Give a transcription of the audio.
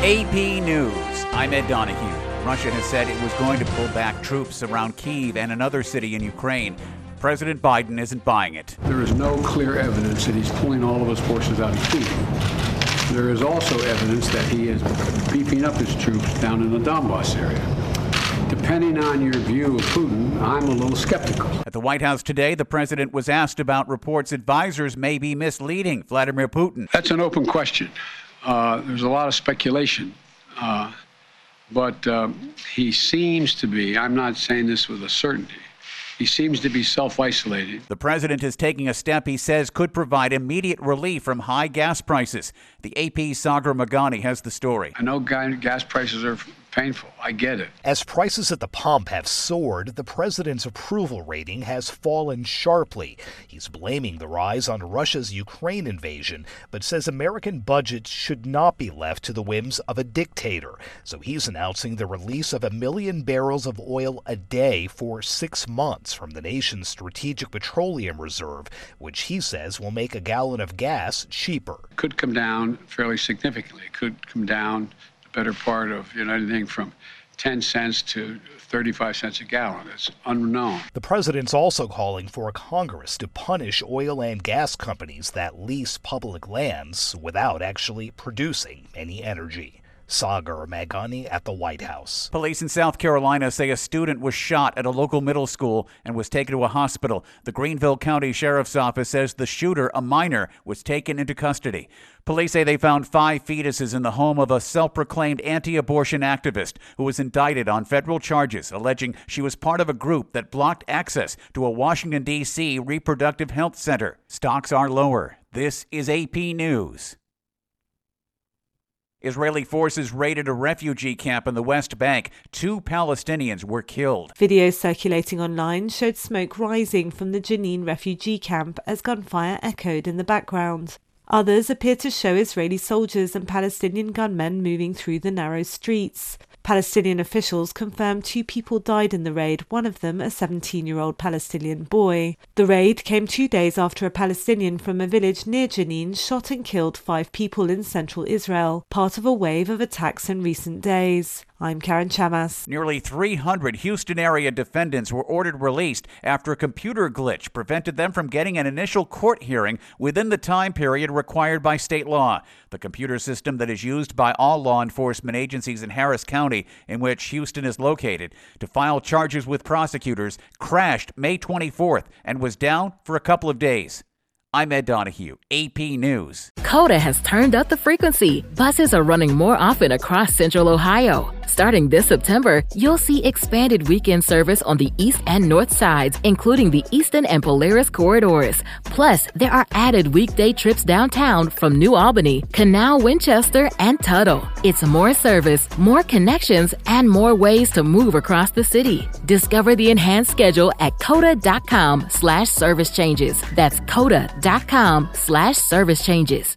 AP News. I'm Ed Donahue. Russia has said it was going to pull back troops around Kyiv and another city in Ukraine. President Biden isn't buying it. There is no clear evidence that he's pulling all of his forces out of Kyiv. There is also evidence that he is beefing up his troops down in the Donbass area. Depending on your view of Putin, I'm a little skeptical. At the White House today, the president was asked about reports advisors may be misleading Vladimir Putin. That's an open question. There's a lot of speculation. But he seems to be, I'm not saying this with a certainty, he seems to be self-isolating. The president is taking a step he says could provide immediate relief from high gas prices. The AP's Sagar Meghani has the story. I know gas prices are painful. I get it. As prices at the pump have soared, the president's approval rating has fallen sharply. He's blaming the rise on Russia's Ukraine invasion, but says American budgets should not be left to the whims of a dictator. So he's announcing the release of 1 million barrels of oil a day for 6 months from the nation's strategic petroleum reserve, which he says will make a gallon of gas cheaper. It could come down fairly significantly. It could come down better part of, anything from 10 cents to 35 cents a gallon. It's unknown. The president's also calling for Congress to punish oil and gas companies that lease public lands without actually producing any energy. Sagar Meghani at the White House. Police in South Carolina say a student was shot at a local middle school and was taken to a hospital. The Greenville County Sheriff's Office says the shooter, a minor, was taken into custody. Police say they found 5 fetuses in the home of a self-proclaimed anti-abortion activist who was indicted on federal charges alleging she was part of a group that blocked access to a Washington, D.C. reproductive health center. Stocks are lower. This is AP News. Israeli forces raided a refugee camp in the West Bank. 2 Palestinians were killed. Videos circulating online showed smoke rising from the Jenin refugee camp as gunfire echoed in the background. Others appear to show Israeli soldiers and Palestinian gunmen moving through the narrow streets. Palestinian officials confirmed 2 people died in the raid, one of them a 17-year-old Palestinian boy. The raid came 2 days after a Palestinian from a village near Jenin shot and killed 5 people in central Israel, part of a wave of attacks in recent days. I'm Karen Chamas. Nearly 300 Houston area defendants were ordered released after a computer glitch prevented them from getting an initial court hearing within the time period required by state law. The computer system that is used by all law enforcement agencies in Harris County, in which Houston is located, to file charges with prosecutors, crashed May 24th and was down for a couple of days. I'm Ed Donahue, AP News. Coda has turned up the frequency. Buses are running more often across Central Ohio. Starting this September, you'll see expanded weekend service on the east and north sides, including the Eastern and Polaris corridors. Plus, there are added weekday trips downtown from New Albany, Canal, Winchester, and Tuttle. It's more service, more connections, and more ways to move across the city. Discover the enhanced schedule at coda.com/service changes. That's coda.com/service changes.